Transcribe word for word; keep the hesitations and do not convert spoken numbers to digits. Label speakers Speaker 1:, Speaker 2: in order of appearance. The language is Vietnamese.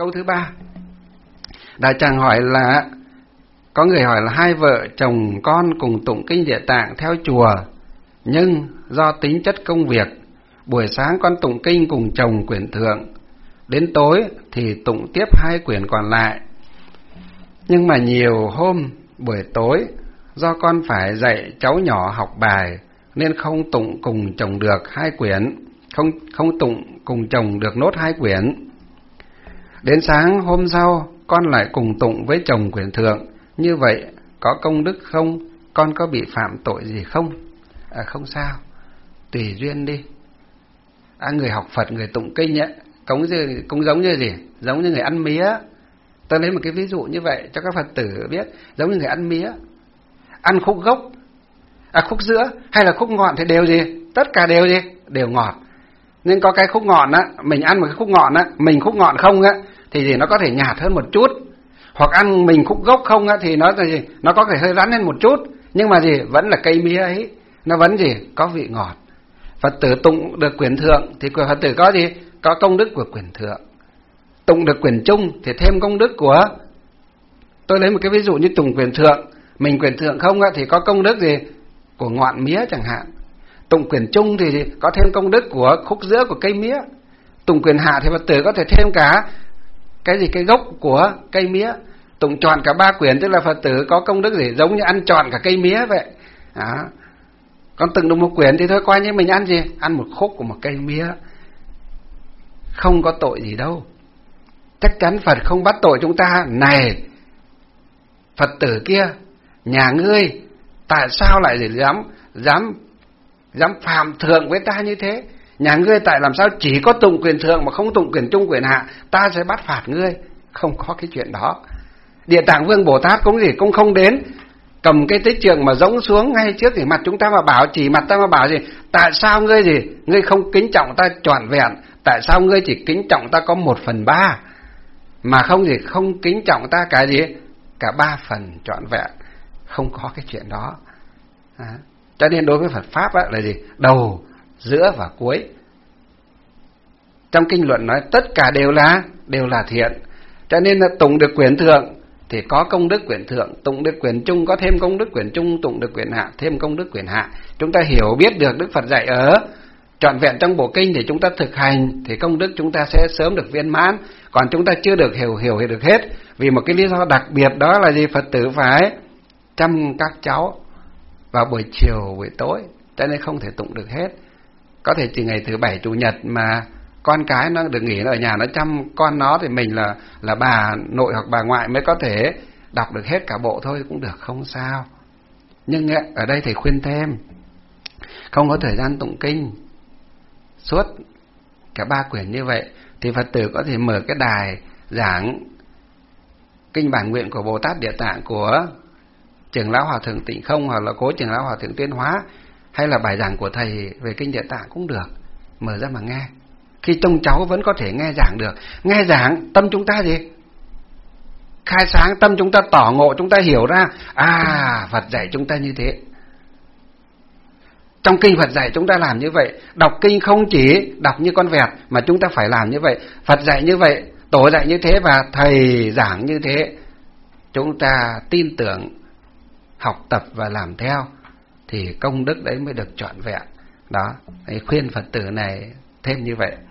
Speaker 1: Câu thứ ba, Đại Tràng hỏi là có người hỏi là hai vợ chồng con cùng tụng kinh Địa Tạng theo chùa, nhưng do tính chất công việc, buổi sáng con tụng kinh cùng chồng quyển thượng, đến tối thì tụng tiếp hai quyển còn lại. Nhưng mà nhiều hôm buổi tối do con phải dạy cháu nhỏ học bài nên không tụng cùng chồng được hai quyển, không không tụng cùng chồng được nốt hai quyển. Đến sáng hôm sau con lại cùng tụng với chồng quyển thượng, như vậy có công đức không? Con có bị phạm tội gì không? À, không sao, tùy duyên đi. À, người học Phật, người tụng kinh ấy, cũng, cũng giống như gì? Giống như người ăn mía. Tôi lấy một cái ví dụ như vậy cho các Phật tử biết, giống như người ăn mía. Ăn khúc gốc, à khúc giữa hay là khúc ngọn thì đều gì? Tất cả đều gì? Đều ngọt. Nhưng có cái khúc ngọn á, mình ăn một cái khúc ngọn á, mình khúc ngọn không á, thì gì nó có thể nhạt hơn một chút. Hoặc ăn mình khúc gốc không á, thì nó gì? Nó có thể hơi rắn lên một chút. Nhưng mà gì? Vẫn là cây mía ấy, nó vẫn gì? Có vị ngọt. Phật tử tụng được quyển thượng thì Phật tử có gì? Có công đức của quyển thượng. Tụng được quyển trung thì thêm công đức của... Tôi lấy một cái ví dụ như tụng quyển thượng, mình quyển thượng không á, thì có công đức gì? Của ngọn mía chẳng hạn. Tụng quyển trung thì gì? Có thêm công đức của khúc giữa của cây mía. Tụng quyển hạ thì Phật tử có thể thêm cả cái gì? Cái gốc của cây mía. Tụng trọn cả ba quyển tức là Phật tử có công đức gì? Giống như ăn trọn cả cây mía vậy. Đó. Còn từng được một quyển thì thôi coi như mình ăn gì? Ăn một khúc của một cây mía. Không có tội gì đâu. Chắc chắn Phật không bắt tội chúng ta. Này Phật tử kia, nhà ngươi tại sao lại dám dám dám phạm thượng với ta như thế? Nhà ngươi tại làm sao chỉ có tụng quyển thượng mà không tụng quyển trung quyển hạ? Ta sẽ bắt phạt ngươi. Không có cái chuyện đó. Địa Tạng Vương Bồ Tát cũng gì cũng không đến cầm cái tích trượng mà gióng xuống ngay trước thì mặt chúng ta mà bảo, chỉ mặt ta mà bảo gì? Tại sao ngươi gì? Ngươi không kính trọng ta trọn vẹn? Tại sao ngươi chỉ kính trọng ta có một phần ba mà không gì? Không kính trọng ta cả gì? Cả ba phần trọn vẹn. Không có cái chuyện đó. À, cho nên đối với Phật Pháp á, là gì? Đầu, giữa và cuối. Trong kinh luận nói tất cả đều là đều là thiện. Cho nên là tụng được quyển thượng thì có công đức quyển thượng, tụng được quyển trung có thêm công đức quyển trung, tụng được quyển hạ thêm công đức quyển hạ. Chúng ta hiểu biết được Đức Phật dạy ở trọn vẹn trong bộ kinh thì chúng ta thực hành thì công đức chúng ta sẽ sớm được viên mãn. Còn chúng ta chưa được hiểu hiểu được hết vì một cái lý do đặc biệt, đó là gì? Phật tử phải chăm các cháu vào buổi chiều buổi tối, cho nên không thể tụng được hết. Có thể chỉ ngày thứ bảy chủ nhật mà con cái nó được nghỉ ở nhà nó chăm con nó thì mình là là bà nội hoặc bà ngoại mới có thể đọc được hết cả bộ thôi, cũng được, không sao. Nhưng ở đây thầy khuyên thêm, không có thời gian tụng kinh suốt cả ba quyển như vậy thì Phật tử có thể mở cái đài giảng kinh bản nguyện của Bồ Tát Địa Tạng của Trưởng lão Hòa thượng Tịnh Không hoặc là cố Trưởng lão Hòa thượng Tuyên Hóa, hay là bài giảng của thầy về kinh Địa Tạng cũng được, mở ra mà nghe. Khi trông cháu vẫn có thể nghe giảng được. Nghe giảng tâm chúng ta gì? Khai sáng, tâm chúng ta tỏ ngộ, chúng ta hiểu ra à Phật dạy chúng ta như thế. Trong kinh Phật dạy chúng ta làm như vậy. Đọc kinh không chỉ đọc như con vẹt mà chúng ta phải làm như vậy. Phật dạy như vậy, tổ dạy như thế và thầy giảng như thế. Chúng ta tin tưởng, học tập và làm theo thì công đức đấy mới được trọn vẹn. Đó, khuyên Phật tử này thêm như vậy.